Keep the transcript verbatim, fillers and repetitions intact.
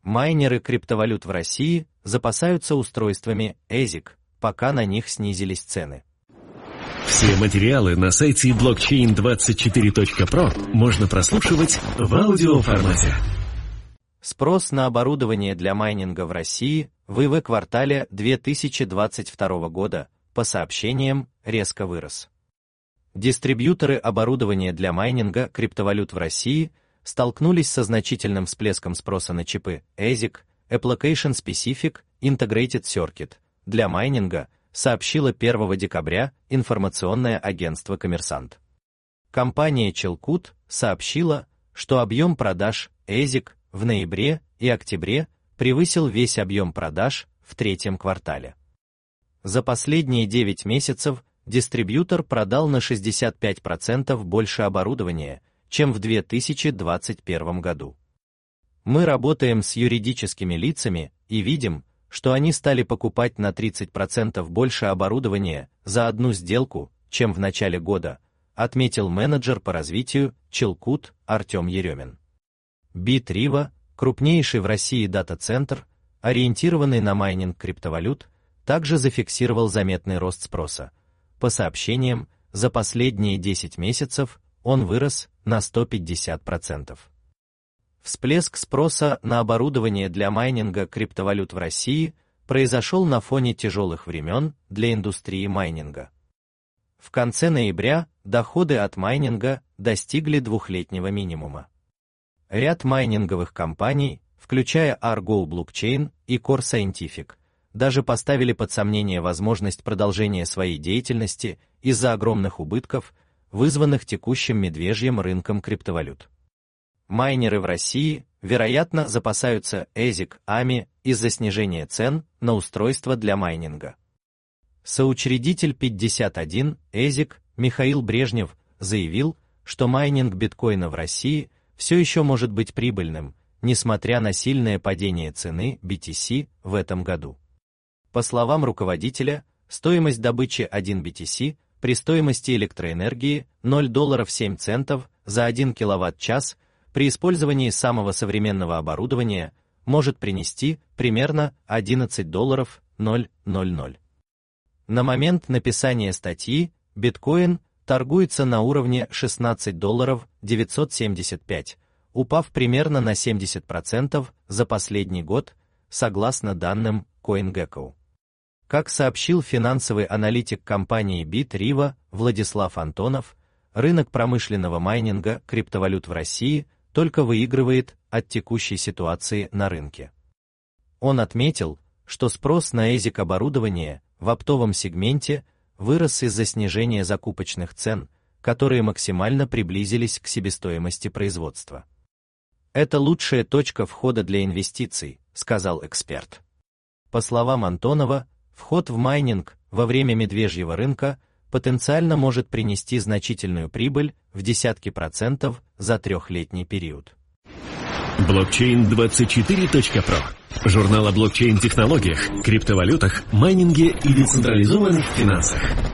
Майнеры криптовалют в России запасаются устройствами эзик, пока на них снизились цены. Все материалы на сайте блокчейн двадцать четыре точка про можно прослушивать в аудиоформате. Спрос на оборудование для майнинга в России в ИВ-квартале две тысячи двадцать второго года, по сообщениям, резко вырос. Дистрибьюторы оборудования для майнинга криптовалют в России столкнулись со значительным всплеском спроса на чипы эзик, Application Specific Integrated Circuit, для майнинга, сообщило первого декабря информационное агентство «Коммерсант». Компания Chilcoot сообщила, что объем продаж эзик в ноябре и октябре превысил весь объем продаж в третьем квартале. За последние девять месяцев дистрибьютор продал на шестьдесят пять процентов больше оборудования, чем в две тысячи двадцать первом году. Мы работаем с юридическими лицами и видим, что они стали покупать на тридцать процентов больше оборудования за одну сделку, чем в начале года, отметил менеджер по развитию Chilcoot Артем Еремин. BitRiva, крупнейший в России дата-центр, ориентированный на майнинг криптовалют, также зафиксировал заметный рост спроса. По сообщениям, за последние десять месяцев он вырос на сто пятьдесят процентов. Всплеск спроса на оборудование для майнинга криптовалют в России произошел на фоне тяжелых времен для индустрии майнинга. В конце ноября доходы от майнинга достигли двухлетнего минимума. Ряд майнинговых компаний, включая Argo Blockchain и Core Scientific, даже поставили под сомнение возможность продолжения своей деятельности из-за огромных убытков, вызванных текущим медвежьим рынком криптовалют. Майнеры в России, вероятно, запасаются эзик-ами из-за снижения цен на устройства для майнинга. Соучредитель пятьдесят один эзик Михаил Брежнев заявил, что майнинг биткоина в России все еще может быть прибыльным, несмотря на сильное падение цены би ти си в этом году. По словам руководителя, стоимость добычи один би ти си при стоимости электроэнергии ноль долларов семь центов за один киловатт-час при использовании самого современного оборудования может принести примерно одиннадцать долларов ноль ноль ноль. На момент написания статьи биткоин торгуется на уровне шестнадцать долларов девятьсот семьдесят пять, упав примерно на семьдесят процентов за последний год, согласно данным CoinGecko. Как сообщил финансовый аналитик компании BitRiva Владислав Антонов, рынок промышленного майнинга криптовалют в России только выигрывает от текущей ситуации на рынке. Он отметил, что спрос на эзик оборудование в оптовом сегменте вырос из-за снижения закупочных цен, которые максимально приблизились к себестоимости производства. Это лучшая точка входа для инвестиций, сказал эксперт. По словам Антонова, вход в майнинг во время медвежьего рынка потенциально может принести значительную прибыль в десятки процентов за трехлетний период. блокчейн двадцать четыре точка про. Журнал о блокчейн-технологиях, криптовалютах, майнинге и децентрализованных финансах.